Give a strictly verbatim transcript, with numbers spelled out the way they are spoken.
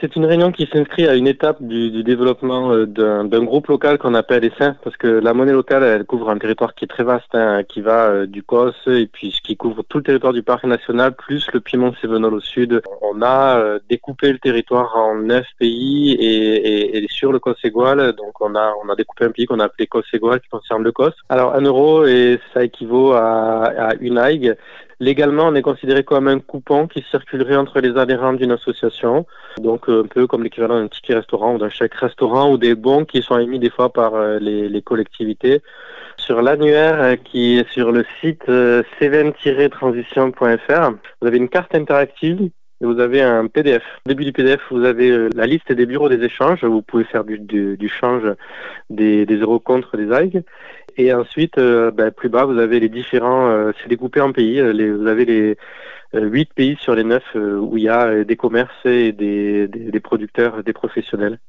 C'est une réunion qui s'inscrit à une étape du, du développement euh, d'un, d'un groupe local qu'on appelle Essaim, parce que la monnaie locale, elle couvre un territoire qui est très vaste, hein, qui va euh, du Causse et puis qui couvre tout le territoire du parc national, plus le Piémont-Cévenol au sud. On a euh, découpé le territoire en neuf pays et, et, et sur le Causse-Égoile, donc on a on a découpé un pays qu'on a appelé Causse-Égoile qui concerne le Causse. Alors un euro, et ça équivaut à, à une aigue. Légalement, on est considéré comme un coupon qui circulerait entre les adhérents d'une association. Donc un peu comme l'équivalent d'un ticket restaurant ou d'un chèque restaurant ou des bons qui sont émis des fois par euh, les, les collectivités. Sur l'annuaire euh, qui est sur le site euh, cven tiret transition point f r, vous avez une carte interactive et vous avez un P D F. Au début du P D F, vous avez euh, la liste des bureaux des échanges. Vous pouvez faire du, du, du change des, des euros contre des algues. Et ensuite, euh, ben, plus bas, vous avez les différents... Euh, c'est découpé en pays. Les, vous avez les huit pays sur les neuf euh, où il y a des commerces et des, des, des producteurs, des professionnels.